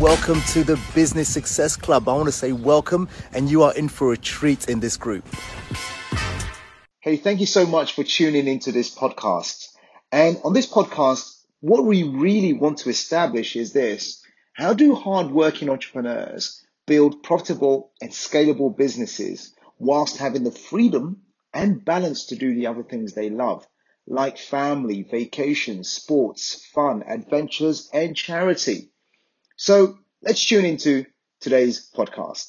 welcome to the Business Success Club. I want to say welcome, and you are in for a treat in this group. Hey, thank you so much for tuning into this podcast. And on this podcast, what we really want to establish is this: how do hardworking entrepreneurs build profitable and scalable businesses whilst having the freedom and balance to do the other things they love, like family, vacations, sports, fun, adventures, and charity? So let's tune into today's podcast.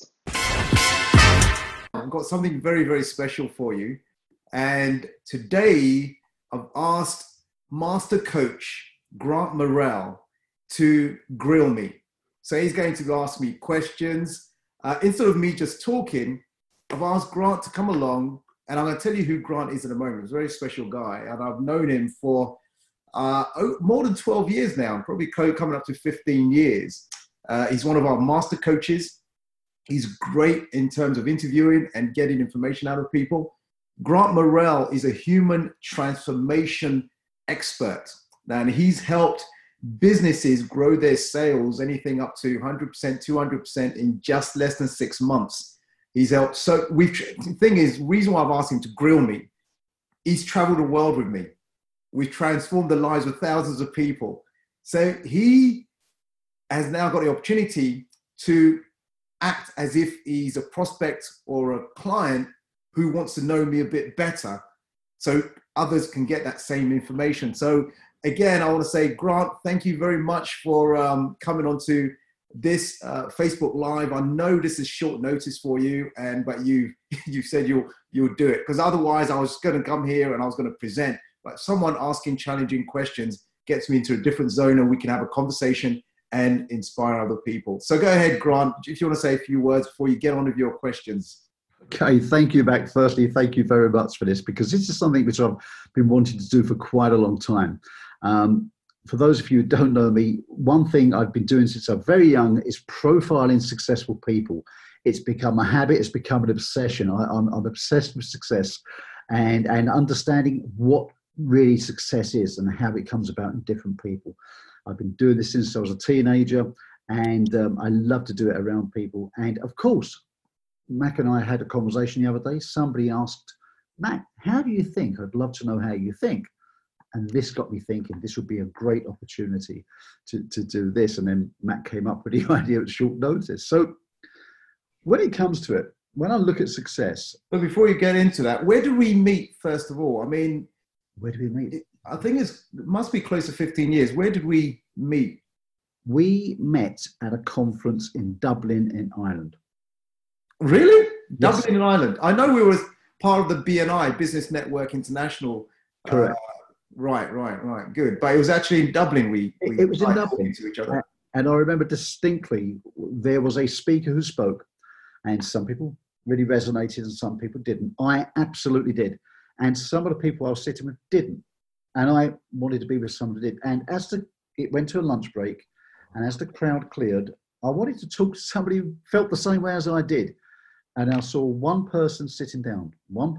I've got something very, very special for you. And today I've asked Master Coach Grant Morrell to grill me. So he's going to ask me questions. Instead of me just talking, I've asked Grant to come along, and I'm going to tell you who Grant is in a moment. He's a very special guy, and I've known him for more than 12 years now, probably coming up to 15 years. He's one of our master coaches. He's great in terms of interviewing and getting information out of people. Grant Morrell is a human transformation expert, and he's helped businesses grow their sales anything up to 100%, 200% in just less than 6 months. He's helped. So the thing is, the reason why I've asked him to grill me, he's traveled the world with me. We've transformed the lives of thousands of people. So he has now got the opportunity to act as if he's a prospect or a client who wants to know me a bit better, so others can get that same information. So again, I want to say, Grant, thank you very much for coming onto this Facebook Live. I know this is short notice for you, but you said you'll do it, because otherwise I was going to come here and I was going to present, but someone asking challenging questions gets me into a different zone, and we can have a conversation and inspire other people. So go ahead, Grant, if you want to say a few words before you get on with your questions. Okay, thank you, Mac. Firstly, thank you very much for this, because this is something which I've been wanting to do for quite a long time. For those of you who don't know me, one thing I've been doing since I'm very young is profiling successful people. It's become a habit. It's become an obsession. I'm obsessed with success and understanding what really success is and how it comes about in different people. I've been doing this since I was a teenager, and I love to do it around people. And of course, Mac and I had a conversation the other day. Somebody asked, Mac, how do you think? I'd love to know how you think. And this got me thinking this would be a great opportunity to do this. And then Mac came up with the idea at short notice. So when it comes to it, when I look at success. But before you get into that, where do we meet, first of all? I mean, where do we meet? I think it must be close to 15 years. Where did we meet? We met at a conference in Dublin in Ireland. Really? Yes. Dublin in Ireland. I know we were part of the BNI, Business Network International. Correct. Right. Good. But it was actually in Dublin it was in Dublin to each other. And I remember distinctly there was a speaker who spoke, and some people really resonated and some people didn't. I absolutely did. And some of the people I was sitting with didn't. And I wanted to be with somebody who did. And it went to a lunch break, and as the crowd cleared, I wanted to talk to somebody who felt the same way as I did. And I saw one person sitting down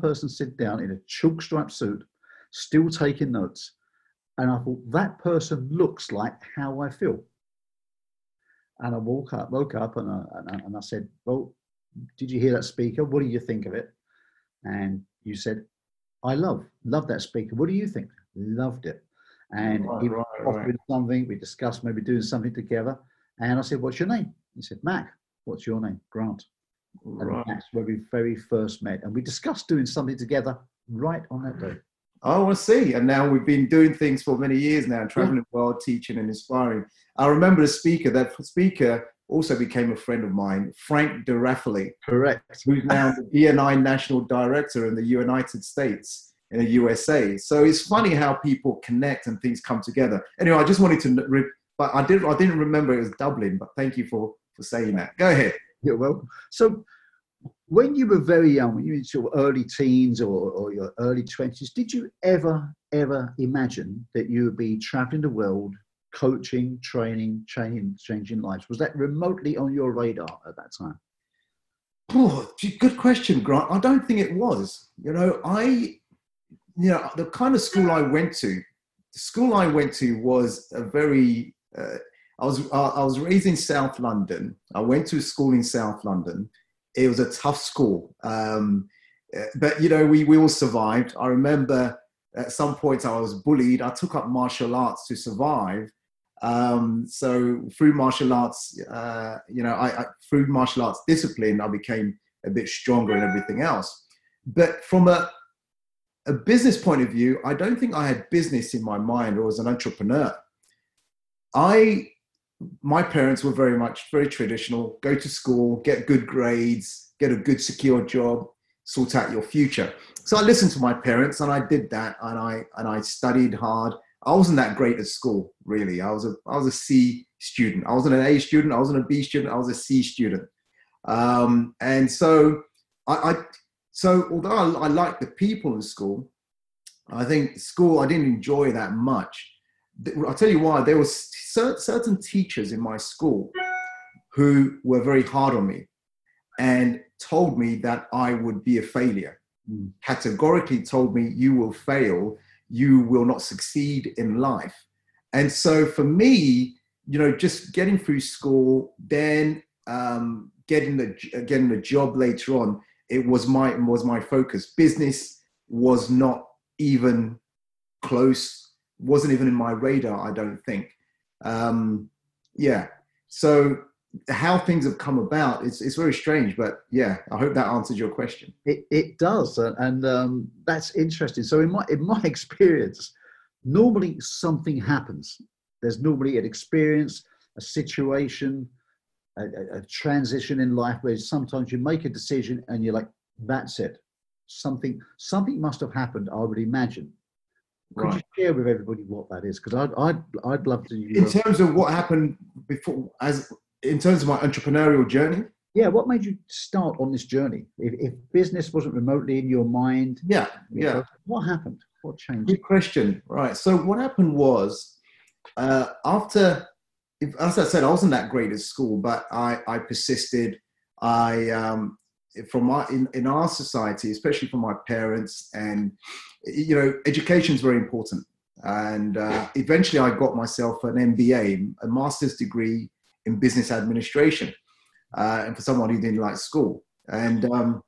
in a chalk striped suit, still taking notes. And I thought, that person looks like how I feel. And I woke up and I said, well, did you hear that speaker? What do you think of it? And you said, I love that speaker. What do you think? Loved it. And he offered something. We discussed maybe doing something together. And I said, what's your name? He said, Mac. What's your name? Grant. And that's where we very first met. And we discussed doing something together right on that day. Oh, I see. And now we've been doing things for many years now, traveling the world, teaching and inspiring. I remember the speaker. That speaker also became a friend of mine, Frank DeRaffaele. Correct. Who's now the BNI National Director in the United States, in the USA. So it's funny how people connect and things come together. Anyway, I just wanted to, but I didn't remember it was Dublin, but thank you for saying that. Go ahead. You're welcome. So when you were very young, when you were in your early teens or your early 20s, did you ever imagine that you would be traveling the world, coaching, training, changing lives? Was that remotely on your radar at that time? Oh, good question, Grant. I don't think it was. The kind of school I went to was a very I was raised in South London. I went to school in South London. It was a tough school, but we all survived. I remember at some points I was bullied. I took up martial arts to survive. So through martial arts, through martial arts discipline, I became a bit stronger and everything else. But from a business point of view, I don't think I had business in my mind or as an entrepreneur. My parents were very traditional. Go to school, get good grades, get a good secure job, sort out your future. So I listened to my parents and I did that, and I studied hard. I wasn't that great at school, really. I was a C student. I wasn't an A student. I wasn't a B student. I was a C student. And so so although I liked the people in school, I think school I didn't enjoy that much. I'll tell you why. There were certain teachers in my school who were very hard on me and told me that I would be a failure. Categorically told me, you will fail, you will not succeed in life. And so for me, just getting through school, then getting a job later on, it was my focus. Business was not even close. Wasn't even in my radar, I don't think. So how things have come about, it's very strange, but yeah, I hope that answers your question. It does, and that's interesting. So in my experience, normally something happens. There's normally an experience, a situation, a transition in life where sometimes you make a decision and you're like, that's it. Something must have happened, I would imagine. Could you share with everybody what that is? Because I'd love to. In terms of what happened before, in terms of my entrepreneurial journey. Yeah, what made you start on this journey? If business wasn't remotely in your mind. Yeah. What happened? What changed? Good question. Right. So what happened was, as I said, I wasn't that great at school, but I persisted. In our society, especially for my parents, and education is very important. And eventually, I got myself an MBA, a master's degree in business administration, and for someone who didn't like school. And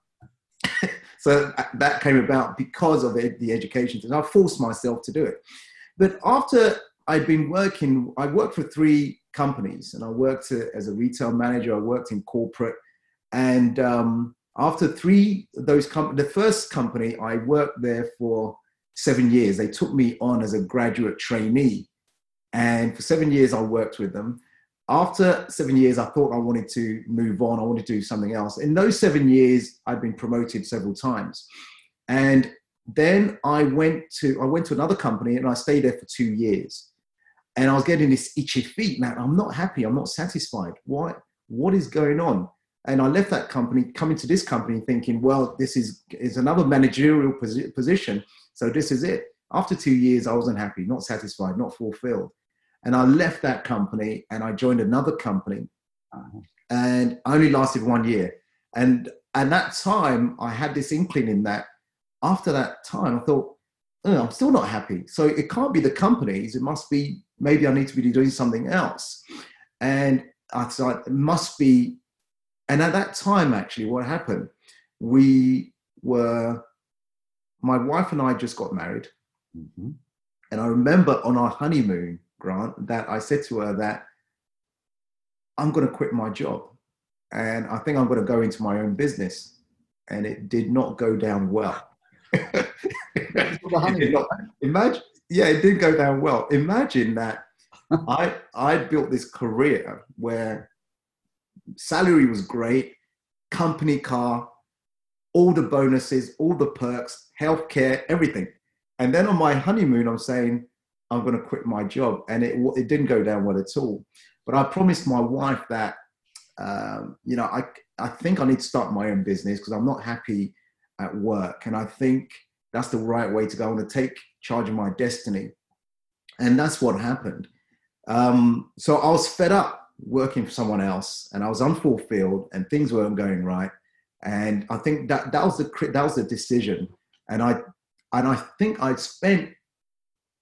so that came about because of the education, and I forced myself to do it. But after I'd been working, I worked for 3 companies, and I worked as a retail manager. I worked in corporate, and after 3 of those companies, the first company, I worked there for 7 years. They took me on as a graduate trainee. And for 7 years, I worked with them. After 7 years, I thought I wanted to move on. I wanted to do something else. In those 7 years, I'd been promoted several times. And then I went to another company and I stayed there for 2 years. And I was getting this itchy feet. Now, I'm not happy. I'm not satisfied. What is going on? And I left that company, coming to this company thinking, well, this is another managerial position. So this is it. After 2 years, I wasn't happy, not satisfied, not fulfilled. And I left that company and I joined another company. And I only lasted 1 year. And at that time, I had this inkling in that after that time, I thought, oh, I'm still not happy. So it can't be the companies. It must be, maybe I need to be doing something else. And I thought it must be. And at that time, actually, what happened, my wife and I just got married. Mm-hmm. And I remember on our honeymoon, Grant, that I said to her that I'm going to quit my job. And I think I'm going to go into my own business. And it did not go down well. It didn't go down well. Imagine that I built this career where salary was great, company car, all the bonuses, all the perks, healthcare, everything. And then on my honeymoon, I'm saying, I'm going to quit my job. And it didn't go down well at all. But I promised my wife that, I think I need to start my own business because I'm not happy at work. And I think that's the right way to go. I want to take charge of my destiny. And that's what happened. So I was fed up working for someone else and I was unfulfilled and things weren't going right. And I think that was the decision. And I think I'd spent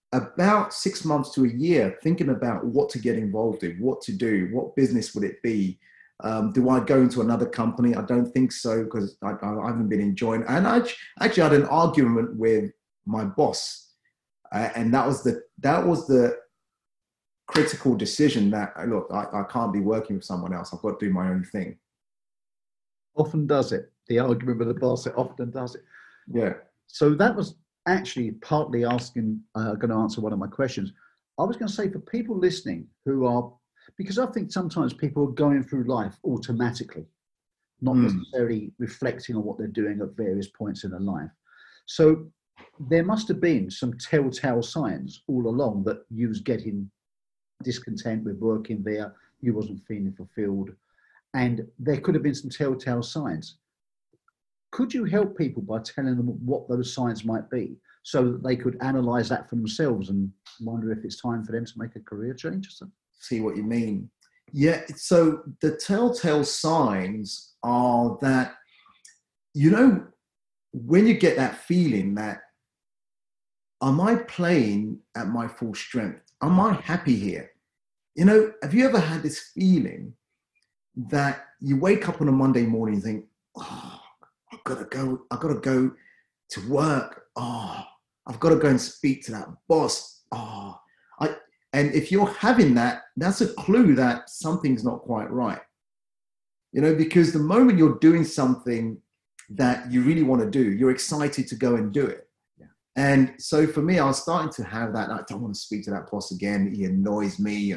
about 6 months to a year thinking about what to get involved in, what to do, what business would it be. Do I go into another company? I don't think so, because I haven't been enjoying. And I actually had an argument with my boss, and that was the critical decision that, look, I can't be working with someone else. I've got to do my own thing. Often does it. The argument with the boss, it often does it. Yeah. So that was actually partly going to answer one of my questions. I was going to say, for people listening who are, because I think sometimes people are going through life automatically, not necessarily reflecting on what they're doing at various points in their life. So there must have been some telltale signs all along that you was getting discontent with working there, you wasn't feeling fulfilled, and there could have been some telltale signs. Could you help people by telling them what those signs might be, so that they could analyze that for themselves and wonder if it's time for them to make a career change or something? See what you mean. Yeah, so the telltale signs are that, when you get that feeling that, am I playing at my full strength? Am I happy here? Have you ever had this feeling that you wake up on a Monday morning and think, oh, I've got to go to work. Oh, I've got to go and speak to that boss. Oh, and if you're having that, that's a clue that something's not quite right. Because the moment you're doing something that you really want to do, you're excited to go and do it. Yeah. And so for me, I was starting to have that. I don't want to speak to that boss again. He annoys me.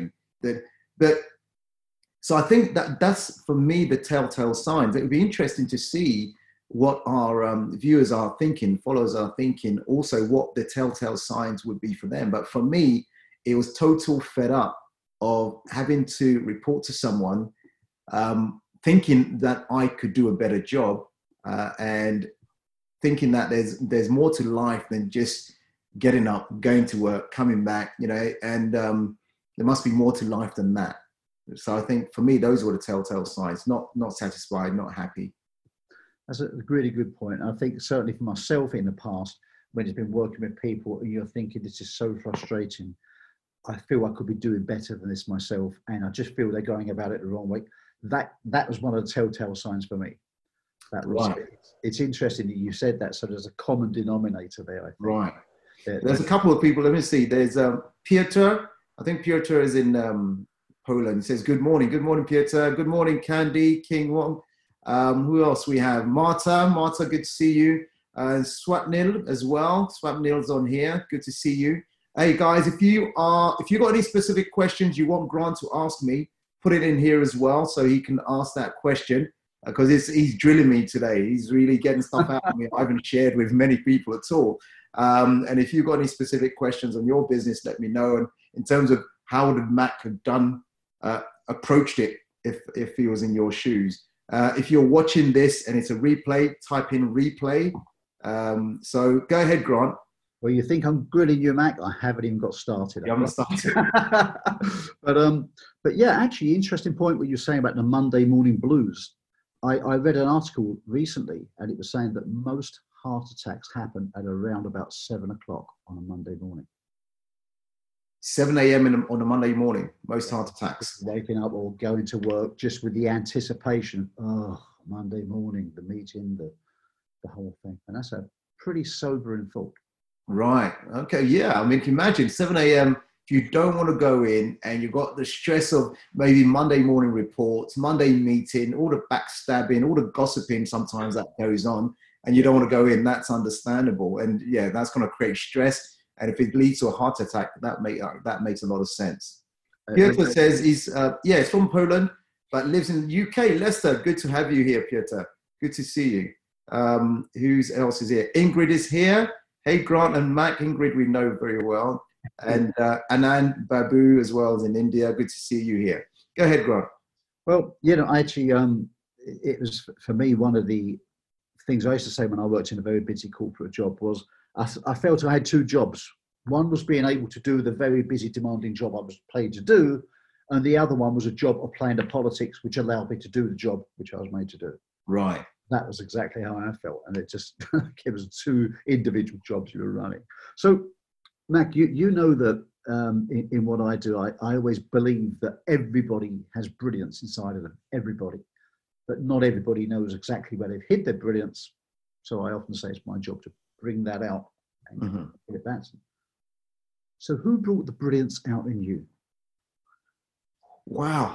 So I think that's, for me, the telltale signs. It would be interesting to see what our viewers are thinking, followers are thinking, also what the telltale signs would be for them. But for me, it was total fed up of having to report to someone, thinking that I could do a better job, and thinking that there's more to life than just getting up, going to work, coming back, and there must be more to life than that. So I think for me, those were the telltale signs, not satisfied, not happy. That's a really good point. I think certainly for myself in the past, when it's been working with people and you're thinking, this is so frustrating, I feel I could be doing better than this myself, and I just feel they're going about it the wrong way. That was one of the telltale signs for me. That was right. It's interesting that you said that. So there's a common denominator there, I think. Right. There's a couple of people. Let me see. There's Piotr. I think Piotr is in Poland. He says, good morning. Good morning, Piotr. Good morning, Candy, King Wong. Who else we have? Marta, good to see you. Swapnil as well. Swapnil's on here. Good to see you. Hey guys, if you got any specific questions you want Grant to ask me, put it in here as well so he can ask that question, because he's drilling me today. He's really getting stuff out of me I haven't shared with many people at all. And if you've got any specific questions on your business, let me know. And in terms of how would Mac have approached it if he was in your shoes. If you're watching this and it's a replay, type in replay. So go ahead, Grant. Well, you think I'm grilling you, Mac? I haven't even got started. You haven't started. But yeah, actually, interesting point what you're saying about the Monday morning blues. I read an article recently, and it was saying that most heart attacks happen at around about 7 o'clock on a Monday morning. 7 a.m. on a Monday morning, most heart attacks. Waking up or going to work just with the anticipation, Monday morning, the meeting, the whole thing. And that's a pretty sobering thought. Right. Okay. Yeah. I mean, can you imagine 7 a.m. if you don't want to go in and you've got the stress of maybe Monday morning reports, Monday meeting, all the backstabbing, all the gossiping sometimes that goes on, and you don't want to go in, that's understandable. And yeah, that's going to create stress. And if it leads to a heart attack, that makes a lot of sense. Piotr says he's from Poland, but lives in the UK. Leicester, good to have you here, Piotr. Good to see you. Who else is here? Ingrid is here. Hey, Grant and Mac. Ingrid, we know very well. And Anand Babu as well as in India. Good to see you here. Go ahead, Grant. Well, actually, it was, for me, one of the things I used to say when I worked in a very busy corporate job was I felt I had two jobs. One was being able to do the very busy, demanding job I was paid to do. And the other one was a job of playing the politics, which allowed me to do the job which I was made to do. Right. That was exactly how I felt. And it just it was two individual jobs you were running. So Mac, you know that in what I do, I always believe that everybody has brilliance inside of them, everybody. But not everybody knows exactly where they've hid their brilliance. So I often say it's my job to bring that out and get it back to them. So who brought the brilliance out in you? Wow.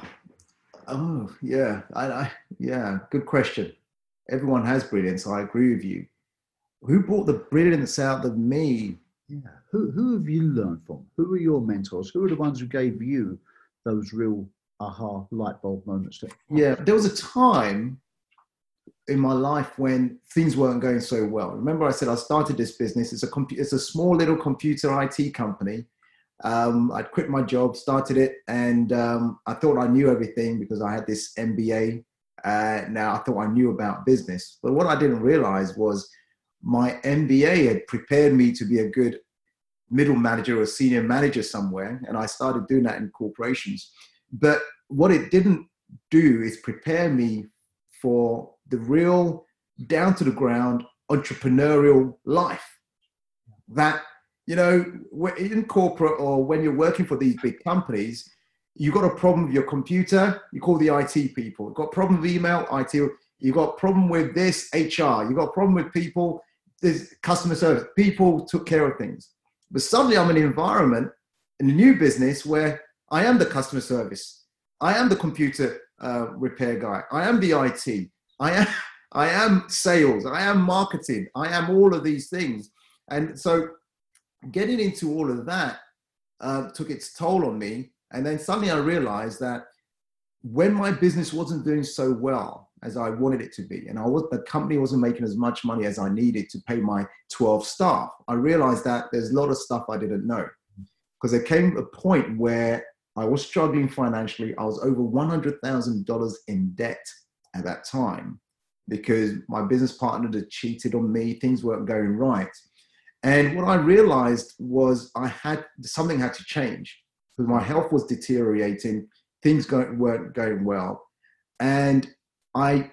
Oh, yeah. Yeah, good question. Everyone has brilliance. I agree with you. Who brought the brilliance out of me? Yeah. Who have you learned from? Who are your mentors? Who are the ones who gave you those real aha light bulb moments? Yeah, there was a time in my life when things weren't going so well. Remember I said I started this business. It's a small little computer IT company. I'd quit my job, started it, and I thought I knew everything because I had this MBA. Now I thought I knew about business. But what I didn't realize was my MBA had prepared me to be a good middle manager or senior manager somewhere. And I started doing that in corporations. But what it didn't do is prepare me for the real down to the ground entrepreneurial life that, you know, in corporate or when you're working for these big companies, you got a problem with your computer, you call the IT people. You've got a problem with email, IT. You've got a problem with this, HR. You've got a problem with people, there's customer service. People took care of things. But suddenly I'm in an environment in a new business where I am the customer service. I am the computer repair guy. I am the IT. I am sales. I am marketing. I am all of these things. And so getting into all of that took its toll on me. And then suddenly I realized that when my business wasn't doing so well as I wanted it to be, and the company wasn't making as much money as I needed to pay my 12 staff, I realized that there's a lot of stuff I didn't know. Because there came a point where I was struggling financially. I was over $100,000 in debt at that time because my business partner had cheated on me. Things weren't going right. And what I realized was something had to change because my health was deteriorating. Things weren't going well. And I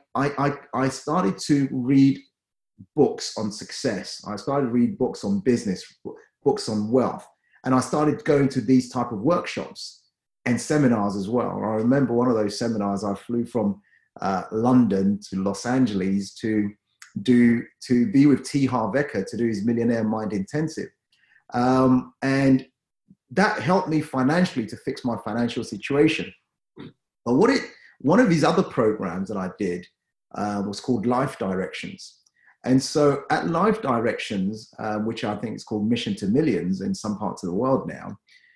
started to read books on success. I started to read books on business, books on wealth. And I started going to these type of workshops and seminars as well. I remember one of those seminars, I flew from London to Los Angeles to be with T. Harv Eker to do his Millionaire Mind Intensive. And that helped me financially to fix my financial situation. But one of these other programs that I did was called Life Directions. And so at Life Directions, which I think is called Mission to Millions in some parts of the world now,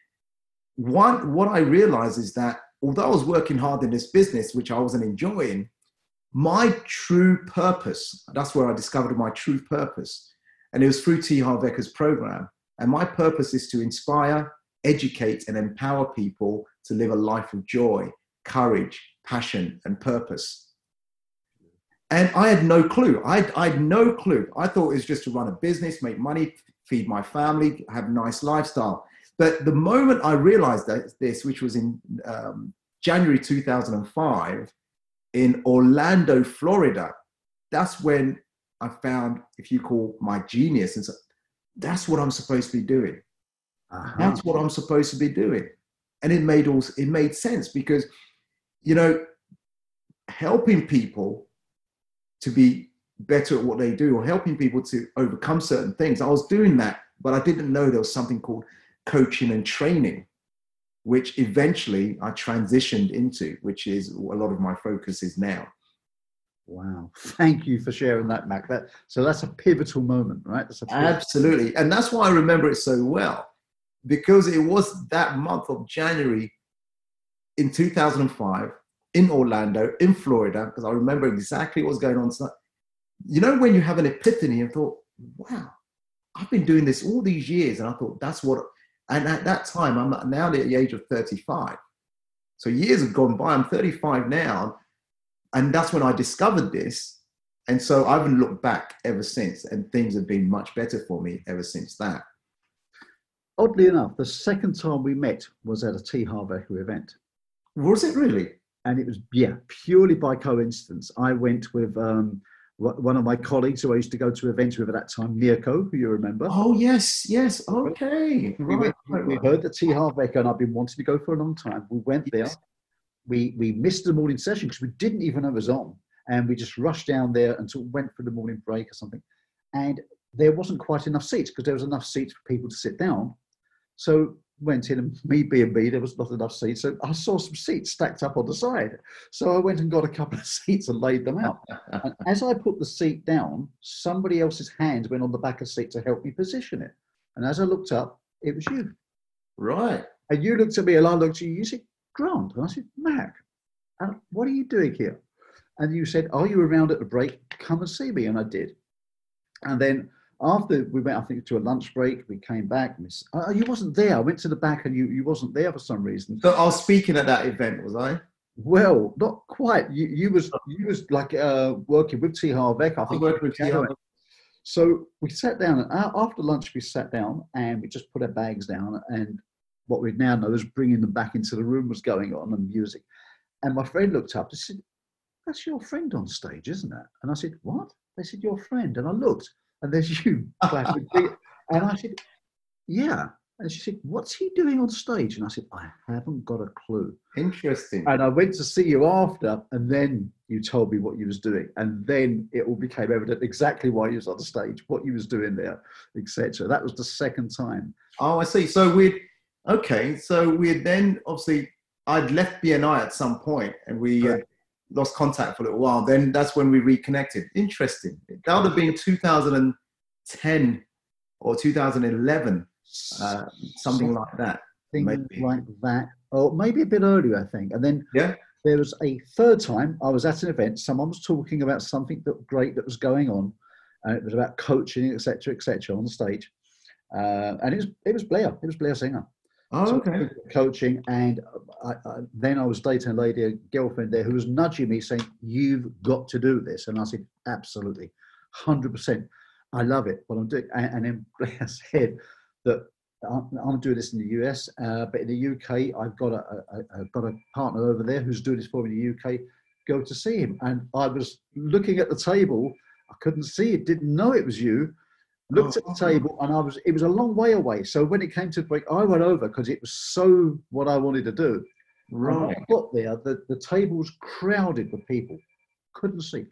what I realized is that although I was working hard in this business, which I wasn't enjoying, my true purpose, that's where I discovered my true purpose. And it was through T. Harv Eker's program. And my purpose is to inspire, educate, and empower people to live a life of joy, courage, passion, and purpose. And I had no clue. I had no clue. I thought it was just to run a business, make money, feed my family, have a nice lifestyle. But the moment I realized this, which was in January 2005, in Orlando, Florida, that's when I found, if you call my genius, and so, that's what I'm supposed to be doing. That's what I'm supposed to be doing. And it made sense because, you know, helping people to be better at what they do or helping people to overcome certain things. I was doing that, but I didn't know there was something called coaching and training, which eventually I transitioned into, which is a lot of my focus is now. Wow. Thank you for sharing that, Mac. So that's a pivotal moment, right? Absolutely. And that's why I remember it so well, because it was that month of January in 2005 in Orlando, in Florida, because I remember exactly what was going on. So, you know, when you have an epiphany and thought, wow, I've been doing this all these years. And I thought and at that time, I'm now at the age of 35. So years have gone by. I'm 35 now. And that's when I discovered this. And so I haven't looked back ever since. And things have been much better for me ever since that. Oddly enough, the second time we met was at a T. Harv Eker event. Was it really? And it was, purely by coincidence. I went with One of my colleagues who I used to go to events with at that time, Mirko, who you remember. Oh, yes. Okay. We heard the T. Harv Echo, and I've been wanting to go for a long time. We went there. We missed the morning session because we didn't even know it was on. And we just rushed down there and went for the morning break or something. And there wasn't quite enough seats because there was enough seats for people to sit down. So went in, and me being me, there was not enough seats. So I saw some seats stacked up on the side. So I went and got a couple of seats and laid them out. And as I put the seat down, somebody else's hand went on the back of the seat to help me position it. And as I looked up, it was you. Right. And you looked at me and I looked at you. You said, Grant. And I said, Mac, what are you doing here? And you said, are you around at the break? Come and see me. And I did. And then after we went, I think, to a lunch break, we came back. You wasn't there. I went to the back and you wasn't there for some reason. So I was speaking at that event, was I? Well, not quite. You was like working with T. Harv Echo. I think working with T. Harv. So we sat down, and after lunch we sat down and we just put our bags down, and what we now know is bringing them back into the room was going on, and music. And my friend looked up and said, that's your friend on stage, isn't it? And I said, what? They said, your friend. And I looked, and there's you. And I said, yeah. And she said, what's he doing on stage? And I said, I haven't got a clue. Interesting. And I went to see you after, and then you told me what you was doing. And then it all became evident exactly why you was on the stage, what you was doing there, etc. That was the second time. Oh, I see. So we then, obviously, I'd left BNI at some point, and we lost contact for a little while. Then that's when we reconnected. Interesting. That would have been 2010 or 2011. Something like that. Like that. Or maybe a bit earlier, I think. And then there was a third time I was at an event. Someone was talking about something great that was going on. And it was about coaching, etc., on the stage. And it was Blair. It was Blair Singer. Oh, okay. Coaching. And then I was dating a lady, a girlfriend there, who was nudging me saying, you've got to do this. And I said, absolutely, 100%. I love it, what I'm doing. And then Blair said that I'm doing this in the US, but in the UK, I've got a partner over there who's doing this for me in the UK. Go to see him. And I was looking at the table. I couldn't see it, didn't know it was you. Looked at the table, and it was a long way away. So when it came to the break, I went over because it was so what I wanted to do. Right. When I got there, the table was crowded with people. Couldn't see.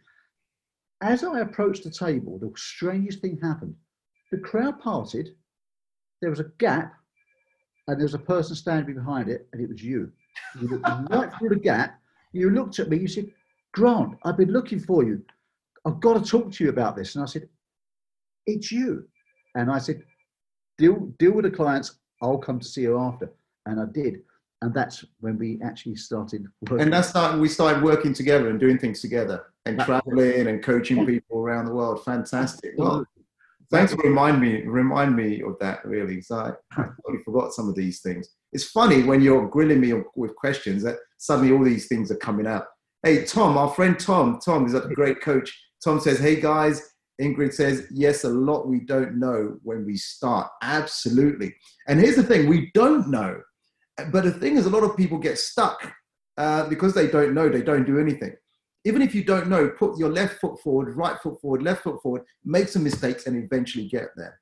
As I approached the table, the strangest thing happened. The crowd parted. There was a gap, and there was a person standing behind it, and it was you. You looked right through the gap. You looked at me. You said, Grant, I've been looking for you. I've got to talk to you about this. And I said, it's you. And I said, deal with the clients. I'll come to see you after. And I did. And that's when we actually started working. And we started working together and doing things together and traveling and coaching people around the world. Fantastic. Well, thanks for remind me of that, really. So I totally forgot some of these things. It's funny when you're grilling me with questions that suddenly all these things are coming out. Hey, Tom, our friend Tom is a great coach. Tom says, hey guys, Ingrid says, yes, a lot we don't know when we start. Absolutely. And here's the thing, we don't know. But the thing is, a lot of people get stuck because they don't know, they don't do anything. Even if you don't know, put your left foot forward, right foot forward, left foot forward, make some mistakes and eventually get there.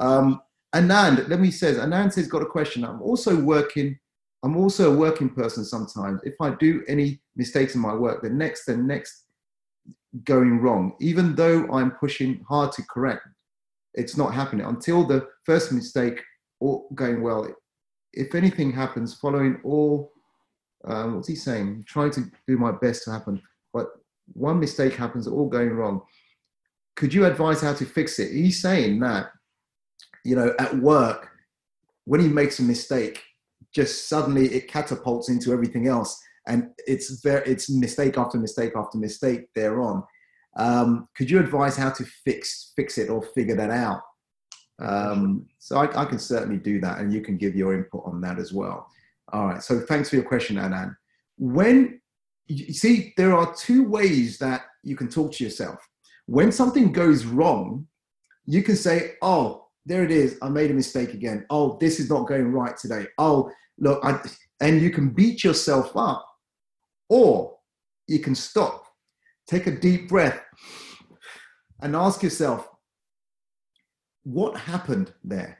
Anand says, got a question. I'm also a working person sometimes. If I do any mistakes in my work, the next going wrong, even though I'm pushing hard to correct, it's not happening until the first mistake or going well. If anything happens, following all, what's he saying? Trying to do my best to happen, but one mistake happens, all going wrong. Could you advise how to fix it? He's saying that, at work, when he makes a mistake, just suddenly it catapults into everything else. And it's mistake after mistake after mistake thereon. Could you advise how to fix it or figure that out? So I can certainly do that, and you can give your input on that as well. All right. So thanks for your question, Anand. When you see, there are two ways that you can talk to yourself. When something goes wrong, you can say, oh, there it is. I made a mistake again. Oh, this is not going right today. Oh, look, and you can beat yourself up, or you can stop, take a deep breath, and ask yourself, what happened there?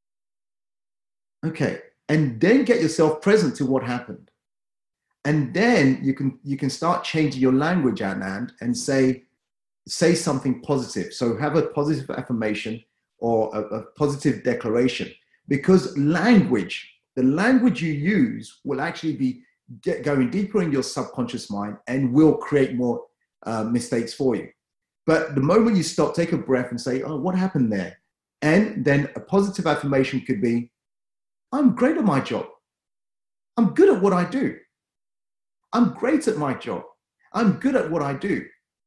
Okay. And then get yourself present to what happened. And then you can start changing your language, Anand, and say something positive. So have a positive affirmation or a positive declaration, because the language you use will actually be going deeper in your subconscious mind and will create more mistakes for you. But the moment you stop, take a breath and say, oh, what happened there? And then a positive affirmation could be, I'm great at my job. I'm good at what I do. I'm great at my job. I'm good at what I do.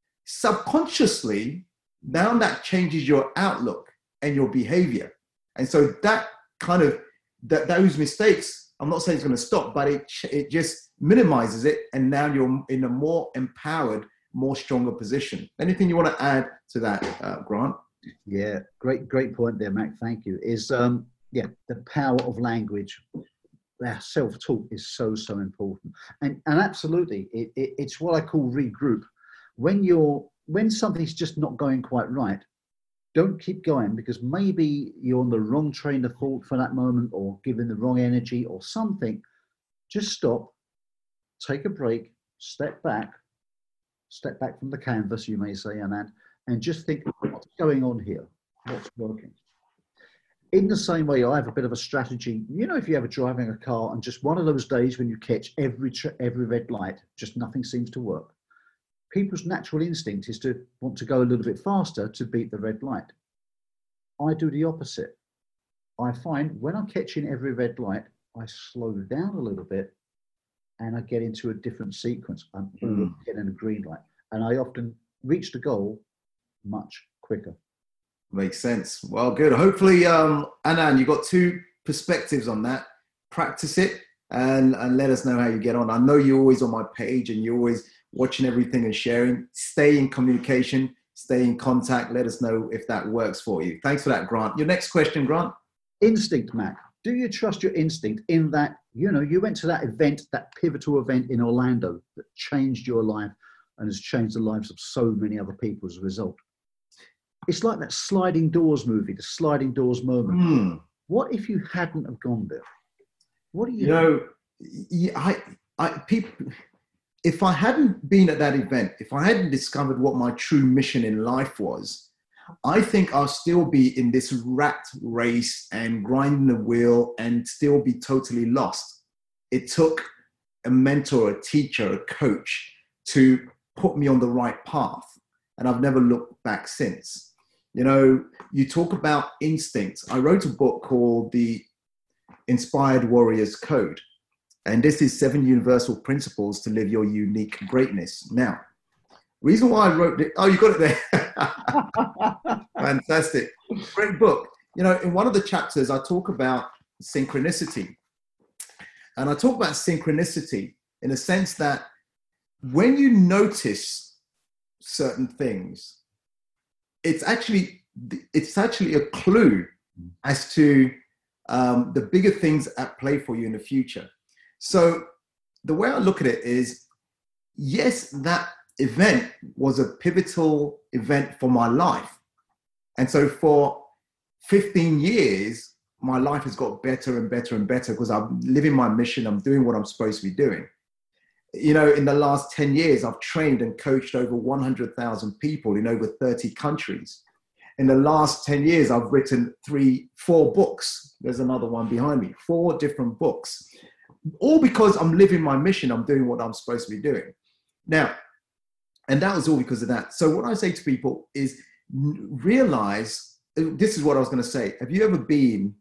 Subconsciously, now that changes your outlook and your behavior. And so that kind of, those mistakes, I'm not saying it's going to stop, but it just minimizes it. And now you're in a more empowered, more stronger position. Anything you want to add to that, Grant? Yeah, great point there, Mac. Thank you. The power of language. Self-talk is so important, and absolutely, it's what I call regroup. When something's just not going quite right, don't keep going, because maybe you're on the wrong train of thought for that moment, or giving the wrong energy or something. Just stop, take a break, step back from the canvas, you may say, Anand, and just think, what's going on here? What's working? In the same way, I have a bit of a strategy. You know, if you're ever driving a car and just one of those days when you catch every red light, just nothing seems to work. People's natural instinct is to want to go a little bit faster to beat the red light. I do the opposite. I find when I'm catching every red light, I slow down a little bit and I get into a different sequence. I'm getting a green light, and I often reach the goal much quicker. Makes sense. Well, good. Hopefully, Anand, you got two perspectives on that. Practice it and let us know how you get on. I know you're always on my page and you're always watching everything and sharing. Stay in communication, stay in contact. Let us know if that works for you. Thanks for that, Grant. Your next question, Grant. Instinct, Mac. Do you trust your instinct in that, you went to that event, that pivotal event in Orlando that changed your life and has changed the lives of so many other people as a result? It's like that sliding doors movie, the sliding doors moment. What if you hadn't have gone there? What do you people, if I hadn't been at that event, if I hadn't discovered what my true mission in life was, I think I'll still be in this rat race and grinding the wheel and still be totally lost. It took a mentor, a teacher, a coach to put me on the right path. And I've never looked back since. You talk about instinct. I wrote a book called The Inspired Warrior's Code. And this is 7 universal principles to live your unique greatness. Now, reason why I wrote it, oh, you got it there. Fantastic. Great book. In one of the chapters, I talk about synchronicity. And I talk about synchronicity in a sense that when you notice certain things, it's actually a clue as to the bigger things at play for you in the future. So the way I look at it is, yes, that event was a pivotal event for my life. And so for 15 years, my life has got better and better and better because I'm living my mission. I'm doing what I'm supposed to be doing. In the last 10 years, I've trained and coached over 100,000 people in over 30 countries. In the last 10 years, I've written 4 books. There's another one behind me, 4 different books, all because I'm living my mission. I'm doing what I'm supposed to be doing. Now, and that was all because of that. So what I say to people is realize, this is what I was going to say. Have you ever been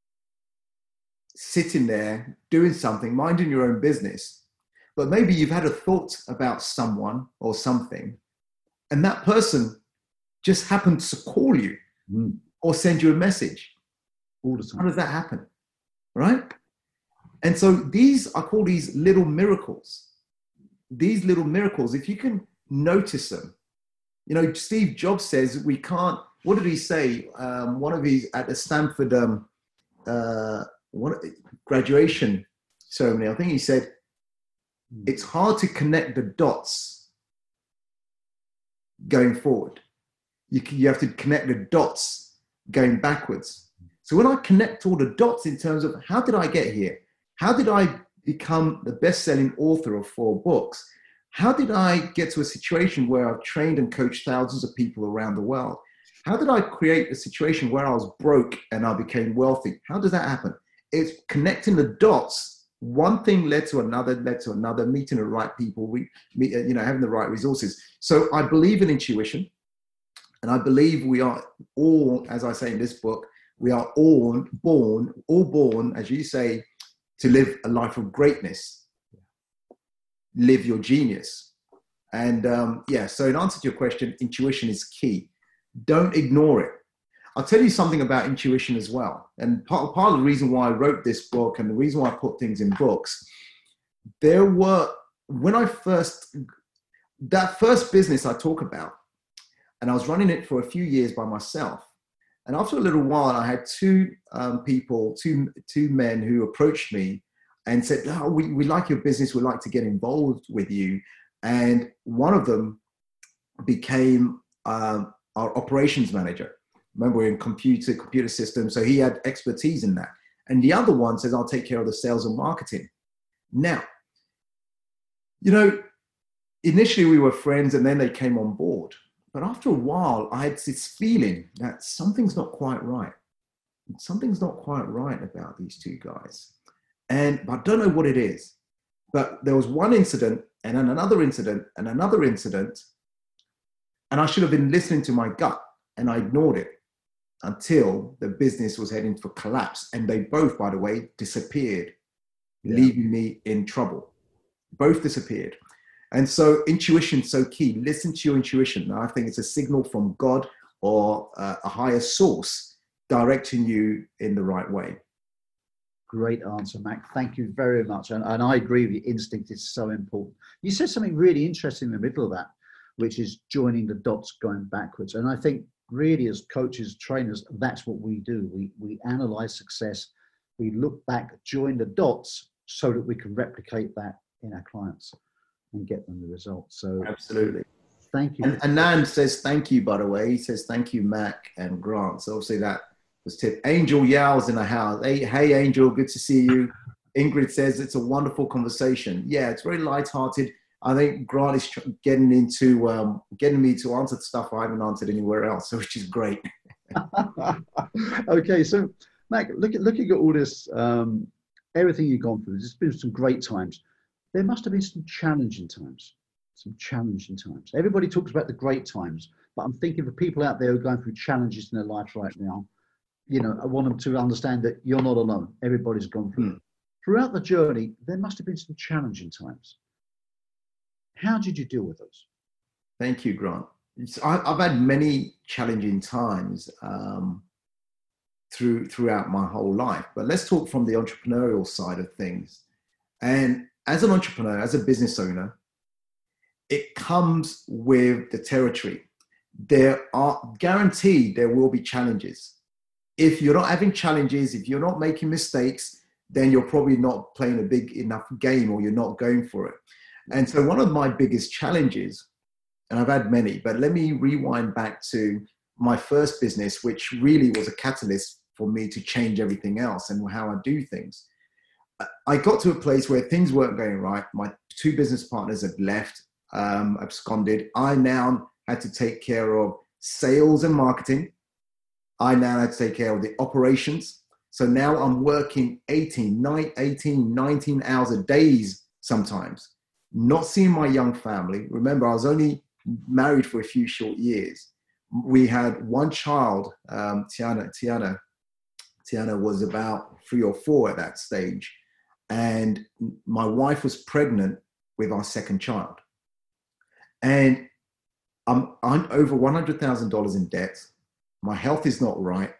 sitting there doing something, minding your own business, but maybe you've had a thought about someone or something, and that person just happens to call you or send you a message all the time? How does that happen? Right? And so I call these little miracles. These little miracles, if you can notice them, Steve Jobs says we can't, what did he say? One of his, at the Stanford graduation ceremony, I think he said, it's hard to connect the dots going forward. You have to connect the dots going backwards. So when I connect all the dots in terms of how did I get here? How did I become the best-selling author of 4 books? How did I get to a situation where I've trained and coached thousands of people around the world? How did I create a situation where I was broke and I became wealthy? How does that happen? It's connecting the dots. One thing led to another, meeting the right people, having the right resources. So I believe in intuition. And I believe we are all, as I say in this book, we are all born, as you say, to live a life of greatness. Live your genius. And so in answer to your question, intuition is key. Don't ignore it. I'll tell you something about intuition as well. And part of the reason why I wrote this book and the reason why I put things in books, that first business I talk about, and I was running it for a few years by myself. And after a little while, I had two men who approached me and said, "Oh, we like your business. We'd like to get involved with you." And one of them became our operations manager. Remember, we're in computer systems, so he had expertise in that. And the other one says, "I'll take care of the sales and marketing." Now, initially we were friends, and then they came on board. But after a while, I had this feeling that something's not quite right. Something's not quite right about these two guys. But I don't know what it is. But there was one incident, and then another incident, and another incident. And I should have been listening to my gut, and I ignored it until the business was heading for collapse. And they both, by the way, disappeared, leaving me in trouble. Both disappeared. And so intuition is so key. Listen to your intuition. Now, I think it's a signal from God or a higher source directing you in the right way. Great answer, Mac. Thank you very much. And I agree with you. Instinct is so important. You said something really interesting in the middle of that, which is joining the dots going backwards. And I think really as coaches, trainers, that's what we do. We analyze success. We look back, join the dots so that we can replicate that in our clients and get them the results. So absolutely. Thank you. And Anand says thank you, by the way. He says thank you, Mac and Grant. So obviously that was tip. Angel Yow's in the house. Hey, Angel, good to see you. Ingrid says it's a wonderful conversation. Yeah, it's very lighthearted. I think Grant is getting me to answer stuff I haven't answered anywhere else, which is great. Okay, so Mac, looking at all this, everything you've gone through, there's been some great times. There must have been some challenging times. Everybody talks about the great times, but I'm thinking for people out there who are going through challenges in their life right now, I want them to understand that you're not alone. Everybody's gone through it. Throughout the journey, there must have been some challenging times. How did you deal with those? Thank you, Grant. I've had many challenging times throughout my whole life, but let's talk from the entrepreneurial side of things. And as an entrepreneur, as a business owner, it comes with the territory. There are guaranteed there will be challenges. If you're not having challenges, if you're not making mistakes, then you're probably not playing a big enough game or you're not going for it. And so one of my biggest challenges, and I've had many, but let me rewind back to my first business, which really was a catalyst for me to change everything else and how I do things. I got to a place where things weren't going right. My two business partners had left, absconded. I now had to take care of sales and marketing. I now had to take care of the operations. So now I'm working 18, 19 hours a day sometimes, not seeing my young family. Remember, I was only married for a few short years. We had one child, Tiana. Tiana was about 3 or 4 at that stage. And my wife was pregnant with our second child. And I'm over $100,000 in debt. My health is not right.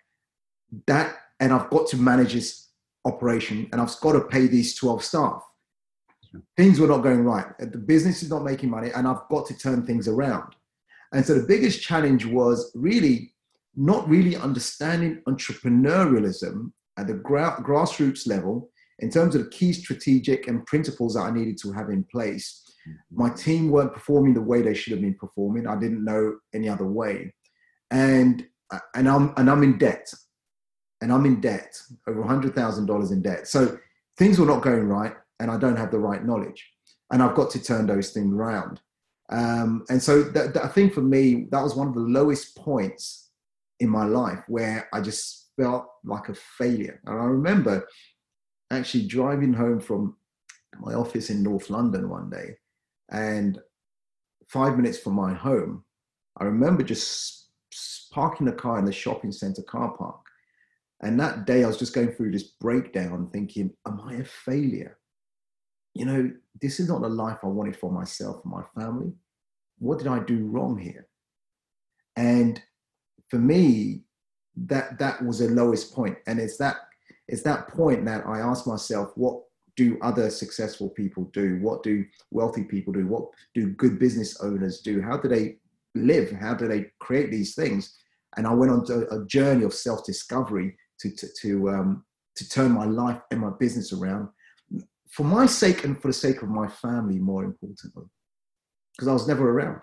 And I've got to manage this operation, and I've got to pay these 12 staff. Things were not going right. The business is not making money, and I've got to turn things around. And so the biggest challenge was really not really understanding entrepreneurialism at the grassroots level in terms of the key strategic and principles that I needed to have in place. My team weren't performing the way they should have been performing. I didn't know any other way. and I'm in debt, and I'm in debt, over $100,000 in debt. So things were not going right, and I don't have the right knowledge, and I've got to turn those things around. And so I think for me, that was one of the lowest points in my life where I just felt like a failure. And I remember actually driving home from my office in North London one day, and 5 minutes from my home, I remember just parking the car in the shopping center car park. And that day I was just going through this breakdown thinking, am I a failure? You know, this is not the life I wanted for myself and my family. What did I do wrong here? And for me, that was the lowest point. And it's that point that I asked myself, what do other successful people do? What do wealthy people do? What do good business owners do? How do they live? How do they create these things? And I went on a journey of self-discovery to turn my life and my business around for my sake and for the sake of my family, more importantly, because I was never around.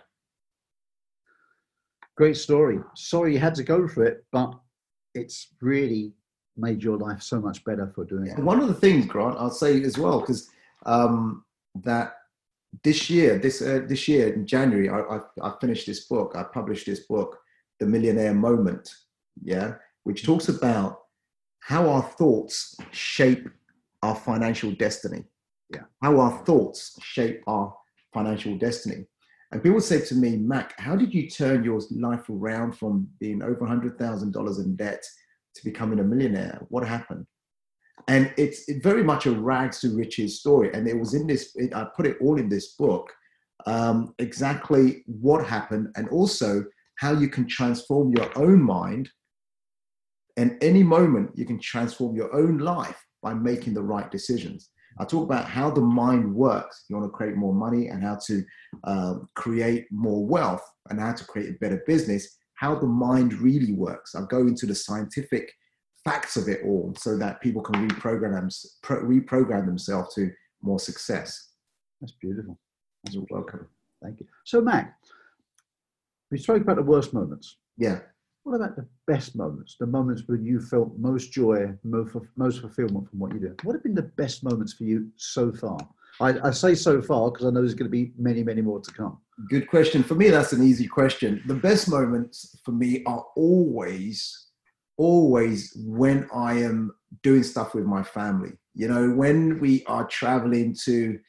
Great story. Sorry you had to go for it, but it's really made your life so much better for doing it. One of the things, Grant, I'll say as well, because that this year in January, I finished this book. I published this book, The Millionaire Moment, which talks about how our thoughts shape our financial destiny. How our thoughts shape our financial destiny. And people say to me, Mac, how did you turn your life around from being over $100,000 in debt to becoming a millionaire? What happened? And it's very much a rags to riches story. And it was I put it all in this book, exactly what happened, and also how you can transform your own mind. And any moment you can transform your own life by making the right decisions. I talk about how the mind works. You want to create more money, and how to create more wealth, and how to create a better business, how the mind really works. I'll go into the scientific facts of it all so that people can reprogram themselves to more success. That's beautiful. You're welcome. Thank you. So, Mac, we spoke about the worst moments. Yeah. What about the best moments? The moments when you felt most joy, most fulfillment from what you do? What have been the best moments for you so far? I say so far because I know there's going to be many, many more to come. Good question. For me, that's an easy question. The best moments for me are always when I am doing stuff with my family. You know, when we are traveling to,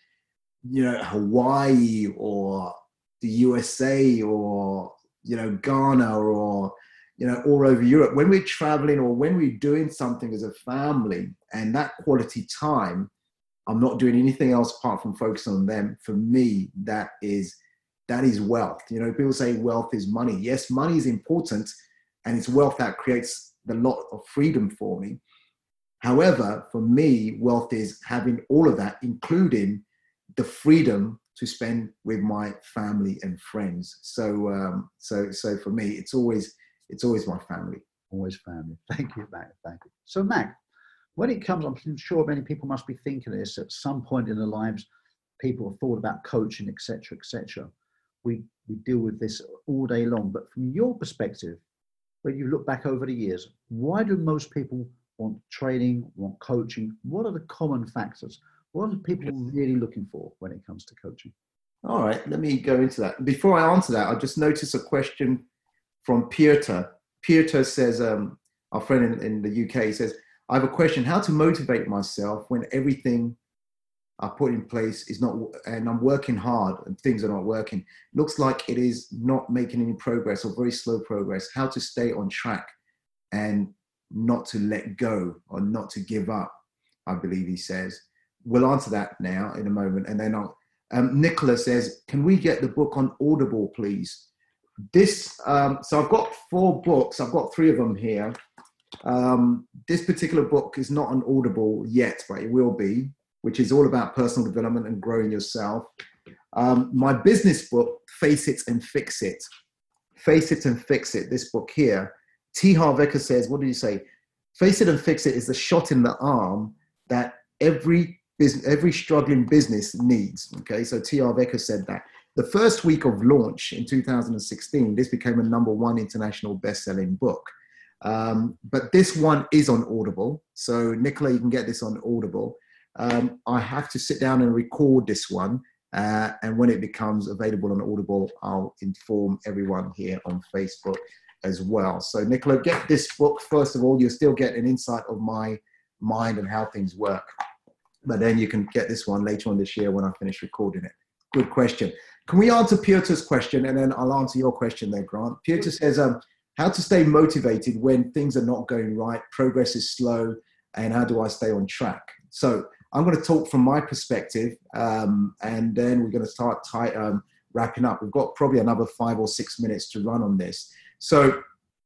Hawaii or the USA or, Ghana or, all over Europe, when we're traveling or when we're doing something as a family, and that quality time, I'm not doing anything else apart from focusing on them. For me, that is wealth. People say wealth is money. Yes, money is important, and it's wealth that creates a lot of freedom for me. However, for me, wealth is having all of that, including the freedom to spend with my family and friends. So for me, it's always my family. Always family. Thank you, Mac. Thank you. So, Mac, when it comes, I'm sure many people must be thinking this at some point in their lives. People have thought about coaching, etc., etc. We deal with this all day long. But from your perspective, when you look back over the years, why do most people want training, want coaching? What are the common factors? What are people really looking for when it comes to coaching? All right, let me go into that. Before I answer that, I just noticed a question from Pieter. Pieter says, our friend in the UK, says, I have a question: how to motivate myself when everything I put in place is not, and I'm working hard and things are not working. Looks like it is not making any progress or very slow progress. How to stay on track and not to let go or not to give up, I believe he says. We'll answer that now in a moment. And then Nicola says, can we get the book on Audible, please? So I've got 4 books. I've got 3 of them here. This particular book is not on Audible yet, but it will be, which is all about personal development and growing yourself. My business book, Face It and Fix It. Face It and Fix It, this book here. T. Harv Eker says, what did he say? Face It and Fix It is the shot in the arm that every struggling business needs. Okay, so T. Harv Eker said that. The first week of launch in 2016, this became a #1 international best-selling book. But this one is on Audible. So Nicola, you can get this on Audible. I have to sit down and record this one. And when it becomes available on Audible, I'll inform everyone here on Facebook as well. So Nicola, get this book. First of all, you'll still get an insight of my mind and how things work. But then you can get this one later on this year when I finish recording it. Good question. Can we answer Piotr's question, and then I'll answer your question there, Grant? Piotr says, how to stay motivated when things are not going right, progress is slow, and how do I stay on track? So I'm going to talk from my perspective, and then we're going to start wrapping up. We've got probably another 5 or 6 minutes to run on this. So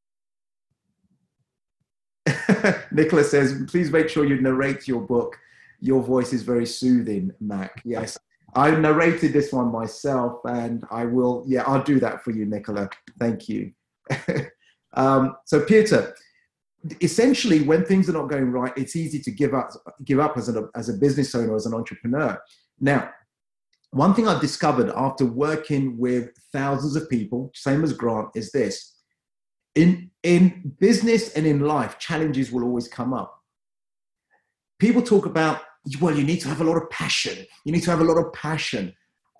Nicola says, please make sure you narrate your book. Your voice is very soothing, Mac. Yes. I narrated this one myself, and I will, I'll do that for you, Nicola. Thank you. So Piotr, essentially when things are not going right, it's easy to give up as a business owner, as an entrepreneur. Now, one thing I've discovered after working with thousands of people, same as Grant, is this. In business and in life, challenges will always come up. People talk about, well, you need to have a lot of passion. You need to have a lot of passion.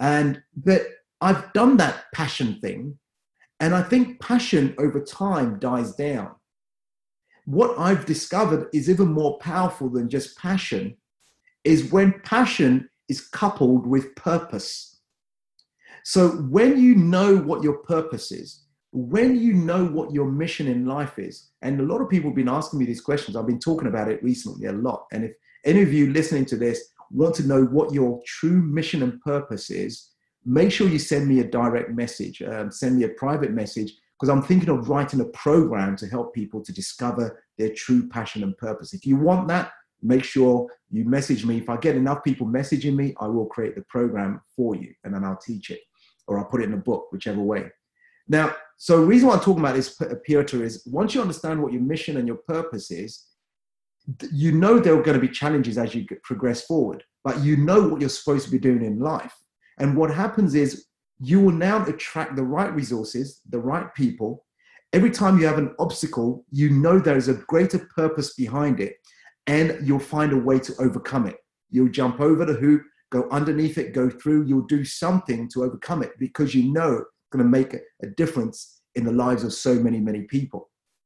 But I've done that passion thing. And I think passion over time dies down. What I've discovered is even more powerful than just passion is when passion is coupled with purpose. So when you know what your purpose is, when you know what your mission in life is, and a lot of people have been asking me these questions, I've been talking about it recently a lot. And if any of you listening to this want to know what your true mission and purpose is, make sure you send me a direct message, send me a private message, because I'm thinking of writing a program to help people to discover their true passion and purpose. If you want that, make sure you message me. If I get enough people messaging me, I will create the program for you, and then I'll teach it, or I'll put it in a book, whichever way. Now, so the reason why I'm talking about this, Piotr, is once you understand what your mission and your purpose is, you know there are going to be challenges as you progress forward, but you know what you're supposed to be doing in life. And what happens is you will now attract the right resources, the right people. Every time you have an obstacle, you know there is a greater purpose behind it, and you'll find a way to overcome it. You'll jump over the hoop, go underneath it, go through. You'll do something to overcome it because you know it's going to make a difference in the lives of so many, many people.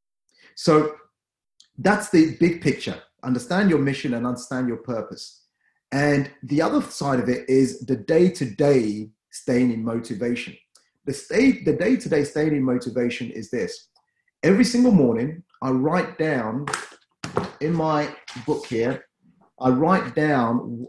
So that's the big picture. Understand your mission and understand your purpose. And the other side of it is the day-to-day staying in motivation. The day-to-day staying in motivation is this. Every single morning, I write down in my book here, I write down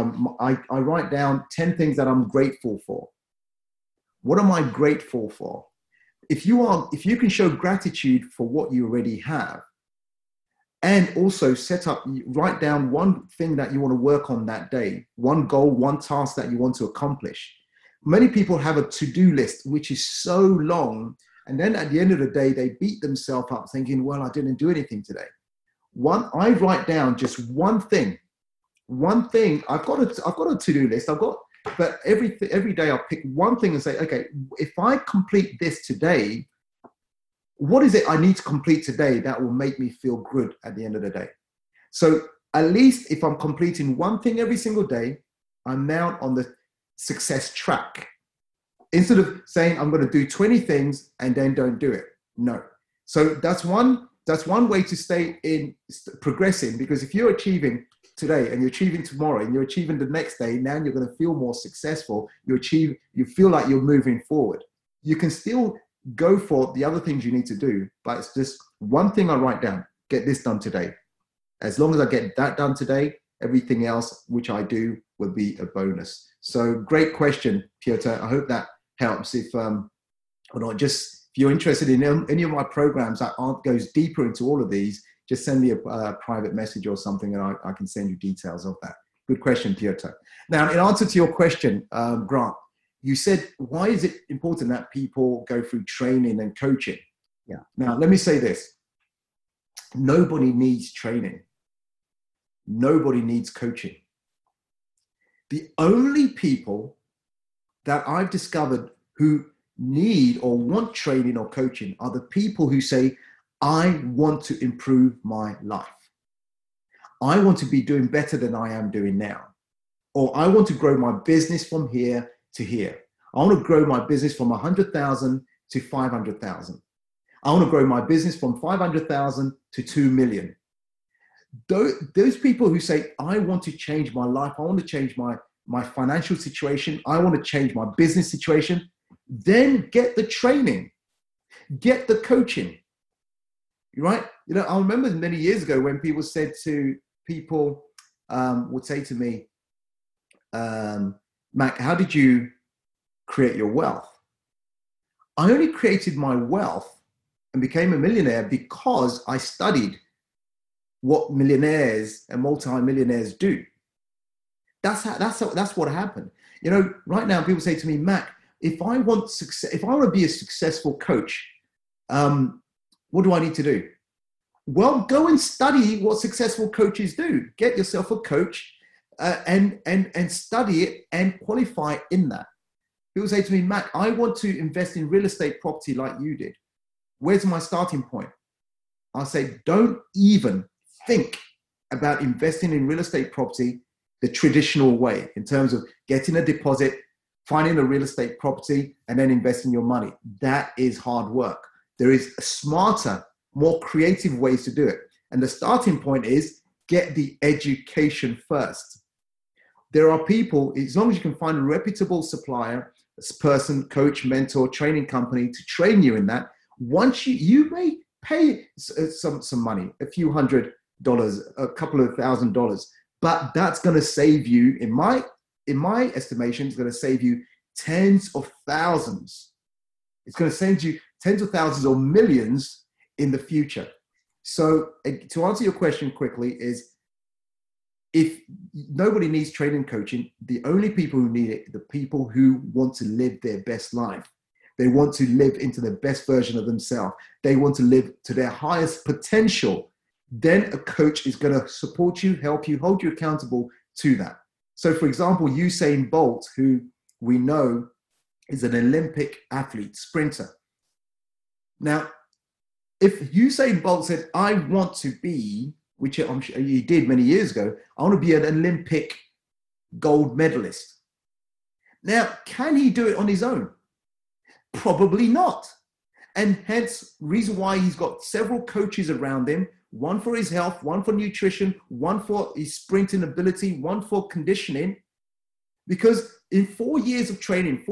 10 things that I'm grateful for. What am I grateful for? If you can show gratitude for what you already have, and also write down one thing that you want to work on that day, one goal, one task that you want to accomplish. Many people have a to-do list, which is so long. And then at the end of the day, they beat themselves up thinking, well, I didn't do anything today. I write down just one thing. I've got a to-do list. But every day I'll pick one thing and say, okay, if I complete this today, what is it I need to complete today that will make me feel good at the end of the day? So at least if I'm completing one thing every single day, I'm now on the success track. Instead of saying I'm going to do 20 things and then don't do it. No. So that's one way to stay in progressing, because if you're achieving today and you're achieving tomorrow and you're achieving the next day, now you're going to feel more successful. You feel like you're moving forward. You can still go for the other things you need to do, but it's just one thing I write down, get this done today. As long as I get that done today, everything else which I do will be a bonus. So great question, Piotr. I hope that helps. If you're interested in any of my programs that goes deeper into all of these, just send me a private message or something, and I can send you details of that. Good question, Piotr. Now, in answer to your question, Grant, you said, why is it important that people go through training and coaching? Yeah. Now, let me say this. Nobody needs training. Nobody needs coaching. The only people that I've discovered who need or want training or coaching are the people who say, I want to improve my life. I want to be doing better than I am doing now. Or I want to grow my business from here to here. I want to grow my business from 100,000 to 500,000. I want to grow my business from 500,000 to 2 million. Those people who say, I want to change my life, I want to change my financial situation, I want to change my business situation, then get the training, get the coaching, right? You know, I remember many years ago when people said to people, would say to me, Mac, how did you create your wealth? I only created my wealth and became a millionaire because I studied what millionaires and multi-millionaires do. That's what happened. You know, right now people say to me, Mac, if I want to be a successful coach, what do I need to do? Well, go and study what successful coaches do. Get yourself a coach and study it and qualify in that. People say to me, Mac, I want to invest in real estate property like you did. Where's my starting point? I'll say, don't even think about investing in real estate property the traditional way, in terms of getting a deposit, finding a real estate property, and then investing your money. That is hard work. There is smarter, more creative ways to do it. And the starting point is get the education first. There are people, as long as you can find a reputable supplier, person, coach, mentor, training company to train you in that, once you may pay some money, a few $100, a couple of $1,000, but that's going to save you, in my estimation, it's going to save you tens of thousands. It's going to save you tens of thousands or millions in the future. So to answer your question quickly is, if nobody needs training and coaching, the only people who need it are the people who want to live their best life. They want to live into the best version of themselves. They want to live to their highest potential. Then a coach is going to support you, help you, hold you accountable to that. So for example, Usain Bolt, who we know is an Olympic athlete, sprinter. Now, if Usain Bolt said, I want to be, which I'm sure he did many years ago, I want to be an Olympic gold medalist. Now, can he do it on his own? Probably not. And hence, reason why he's got several coaches around him, one for his health, one for nutrition, one for his sprinting ability, one for conditioning. Because in 4 years of training,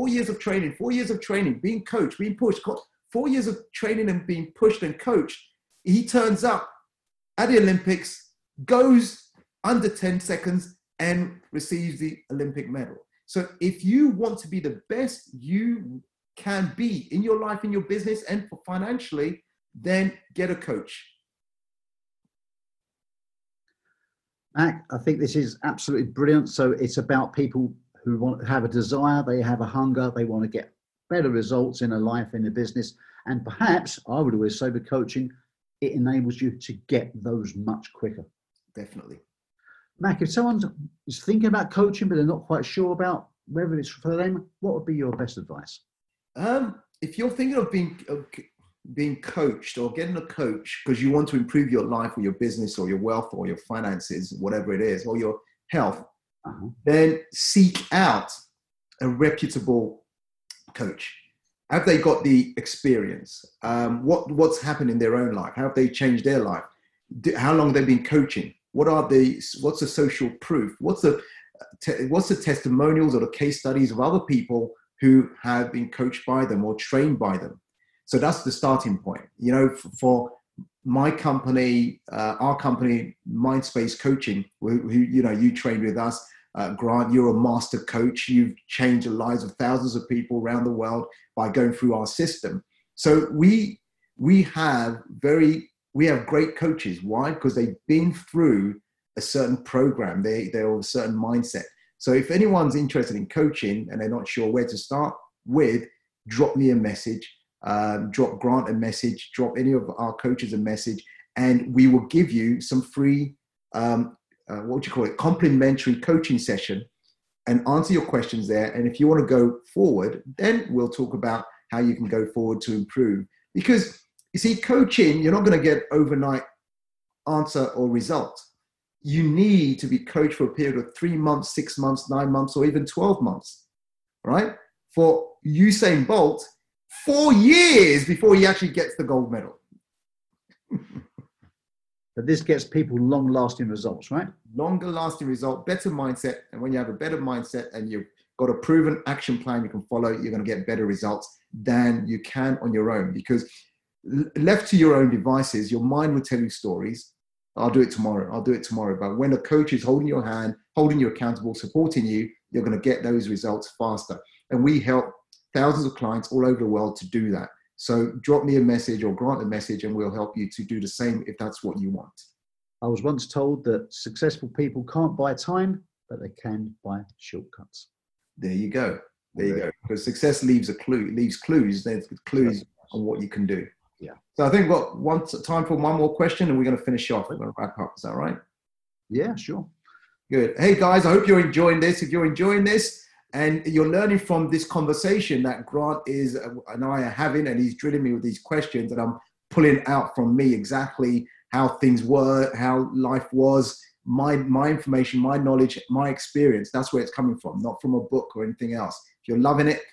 being coached, being pushed, 4 years of training and being pushed and coached, he turns up at the Olympics, goes under 10 seconds and receives the Olympic medal. So if you want to be the best you can be in your life, in your business, and financially, then get a coach. Mac, I think this is absolutely brilliant. So it's about people who have a desire, they have a hunger, they want to get better results in a life, in a business. And perhaps, I would always say with coaching, it enables you to get those much quicker. Definitely. Mac, if someone is thinking about coaching, but they're not quite sure about whether it's for them, what would be your best advice? If you're thinking of being coached or getting a coach because you want to improve your life or your business or your wealth or your finances, whatever it is, or your health, then seek out a reputable coach. Have they got the experience? What's happened in their own life? How have they changed their life? How long have they been coaching? What's the social proof? What's the testimonials or the case studies of other people who have been coached by them or trained by them? So that's the starting point. You know, for my company, our company, Mindspace Coaching, who you trained with us, Grant, you're a master coach. You've changed the lives of thousands of people around the world by going through our system. So we have great coaches. Why? Because they've been through a certain program. They're of a certain mindset. So if anyone's interested in coaching and they're not sure where to start with, drop me a message, drop Grant a message, drop any of our coaches a message, and we will give you some free, complimentary coaching session and answer your questions there. And if you want to go forward, then we'll talk about how you can go forward to improve. Because you see, coaching, you're not going to get overnight answer or result. You need to be coached for a period of 3 months, 6 months, 9 months, or even 12 months, right? For Usain Bolt, 4 years before he actually gets the gold medal. But this gets people long-lasting results, right? Longer lasting result, better mindset. And when you have a better mindset and you've got a proven action plan you can follow, you're going to get better results than you can on your own. Because left to your own devices, your mind will tell you stories. I'll do it tomorrow. But when a coach is holding your hand, holding you accountable, supporting you, you're going to get those results faster. And we help thousands of clients all over the world to do that. So drop me a message or Grant a message and we'll help you to do the same if that's what you want. I was once told that successful people can't buy time, but they can buy shortcuts. There you go. Because success leaves clues. There's clues on what you can do. Yeah. So I think we've got time for one more question and we're going to finish off. We're going to wrap up. Is that right? Yeah, sure. Good. Hey guys, I hope you're enjoying this. If you're enjoying this and you're learning from this conversation that Grant and I are having, and he's drilling me with these questions and I'm pulling out from me exactly how things were, how life was, my information, my knowledge, my experience. That's where it's coming from, not from a book or anything else. If you're loving it,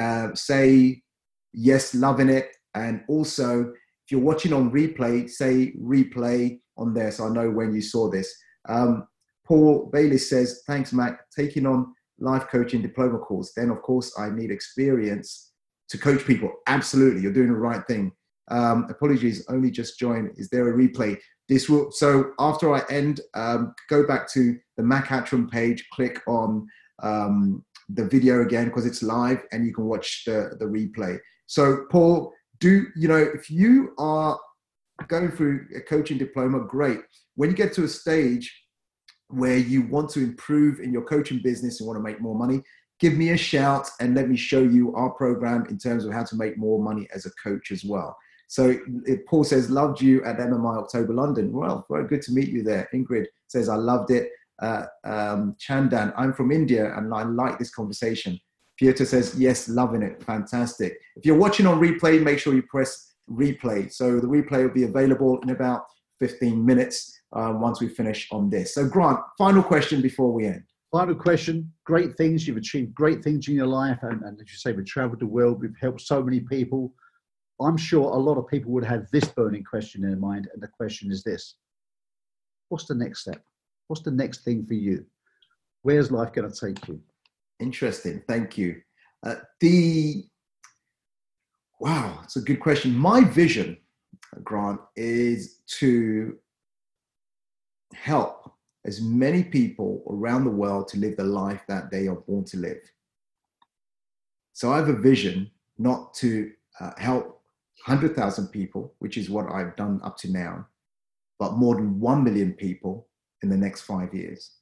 say yes, loving it. And also, if you're watching on replay, say replay on there so I know when you saw this. Paul Bayliss says, thanks, Mac, taking on life coaching diploma course. Then, of course, I need experience to coach people. Absolutely, you're doing the right thing. Apologies, only just joined. Is there a replay? So after I end, go back to the Mac Attram page, click on the video again because it's live and you can watch the replay. So Paul, if you are going through a coaching diploma, great. When you get to a stage where you want to improve in your coaching business and want to make more money, give me a shout and let me show you our program in terms of how to make more money as a coach as well. So Paul says, loved you at MMI October London. Well, very good to meet you there. Ingrid says, I loved it. Chandan, I'm from India and I like this conversation. Piotr says, yes, loving it. Fantastic. If you're watching on replay, make sure you press replay. So the replay will be available in about 15 minutes once we finish on this. So Grant, final question before we end. Final question. Great things. You've achieved great things in your life. And as you say, we've traveled the world. We've helped so many people. I'm sure a lot of people would have this burning question in their mind. And the question is this: what's the next step? What's the next thing for you? Where's life going to take you? Interesting. Thank you. Wow, it's a good question. My vision, Grant, is to help as many people around the world to live the life that they are born to live. So I have a vision not to help 100,000 people, which is what I've done up to now, but more than 1 million people in the next 5 years.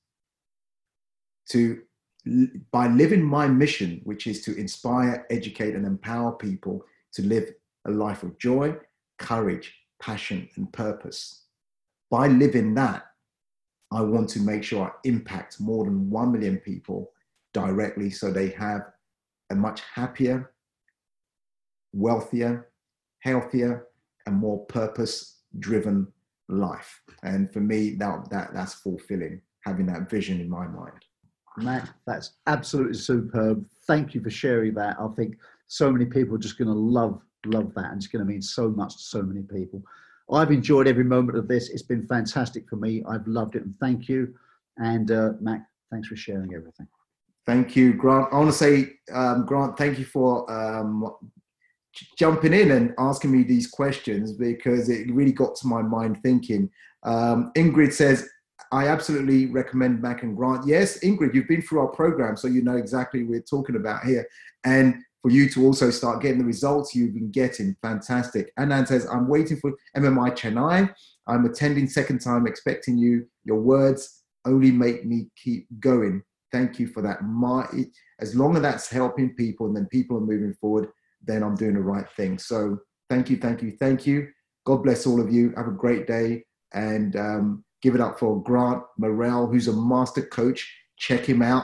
By living my mission, which is to inspire, educate, and empower people to live a life of joy, courage, passion, and purpose. By living that, I want to make sure I impact more than 1 million people directly so they have a much happier, wealthier, healthier, and more purpose-driven life. And for me, that's fulfilling, having that vision in my mind. Mac, that's absolutely superb. Thank you for sharing that. I think so many people are just going to love that, and it's going to mean so much to so many people. I've enjoyed every moment of this. It's been fantastic for me. I've loved it, and thank you. And Mac, thanks for sharing everything. Thank you, Grant. I want to say, Grant, thank you for jumping in and asking me these questions, because it really got to my mind thinking. Ingrid says, I absolutely recommend Mac and Grant. Yes, Ingrid, you've been through our program, so you know exactly what we're talking about here. And for you to also start getting the results you've been getting, fantastic. Anand says, I'm waiting for MMI Chennai. I'm attending second time, expecting you. Your words only make me keep going. Thank you for that. As long as that's helping people and then people are moving forward, then I'm doing the right thing. So thank you, thank you, thank you. God bless all of you. Have a great day. And give it up for Grant Morrell, who's a master coach. Check him out.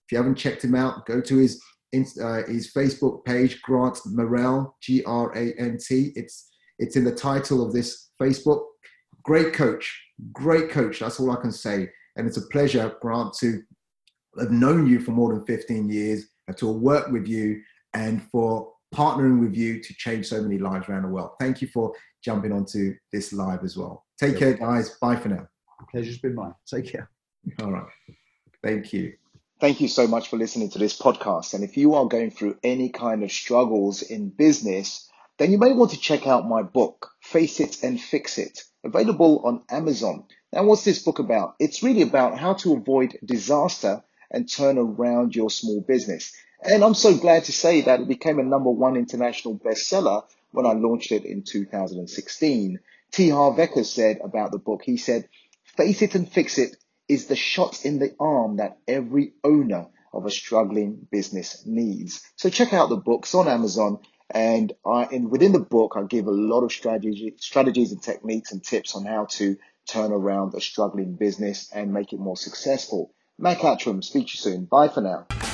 If you haven't checked him out, go to his Facebook page, Grant Morrell, Grant. It's in the title of this Facebook. Great coach. That's all I can say. And it's a pleasure, Grant, to have known you for more than 15 years, and to work with you, and for partnering with you to change so many lives around the world. Thank you for jumping onto this live as well. Take care, guys. Bye for now. The pleasure's been mine. Take care. All right. Thank you. Thank you so much for listening to this podcast. And if you are going through any kind of struggles in business, then you may want to check out my book, Face It and Fix It, available on Amazon. Now, what's this book about? It's really about how to avoid disaster and turn around your small business. And I'm so glad to say that it became a #1 international bestseller when I launched it in 2016. T. Harv Eker said about the book, he said, "Face it and fix it is the shot in the arm that every owner of a struggling business needs." So check out the books on Amazon. And within the book, I give a lot of strategies and techniques and tips on how to turn around a struggling business and make it more successful. Mac Attram, speak to you soon. Bye for now.